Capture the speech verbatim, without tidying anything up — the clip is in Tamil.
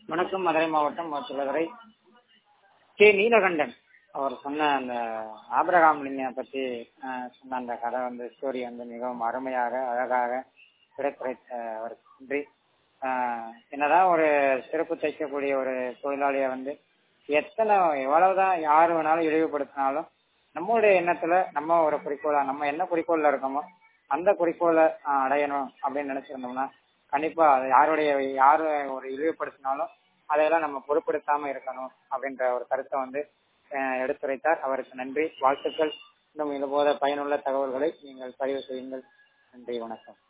வணக்கம். மதுரை மாவட்டம் சிலதுரை கே நீலகண்டன் அவர் சொன்ன அந்த ஆபிரகாம் லிங்கனை பத்தி சொன்ன அந்த கதை வந்து ஸ்டோரி வந்து மிகவும் அருமையாக அழகாக கிடைத்துரைத்த அவருக்கு நன்றி. என்னதான் ஒரு சிறப்பு தைக்கக்கூடிய ஒரு தொழிலாளியை வந்து எத்தனை எவ்வளவுதான் யாரு வேணாலும் இழிவுபடுத்தினாலும் நம்மளுடைய எண்ணத்துல நம்ம ஒரு குறிக்கோளா நம்ம என்ன குறிக்கோள்ல இருக்கோமோ அந்த குறிக்கோளை அடையணும் அப்படின்னு நினைச்சிருந்தோம்னா கண்டிப்பா அது யாருடைய யாரு ஒரு இழிவுபடுத்தினாலும் அதையெல்லாம் நம்ம பொருட்படுத்தாம இருக்கணும் அப்படின்ற ஒரு கருத்தை வந்து எடுத்துரைத்தார். அவருக்கு நன்றி, வாழ்த்துக்கள். இன்னும் இது போல பயனுள்ள தகவல்களை நீங்கள் பதிவு செய்யுங்கள். நன்றி, வணக்கம்.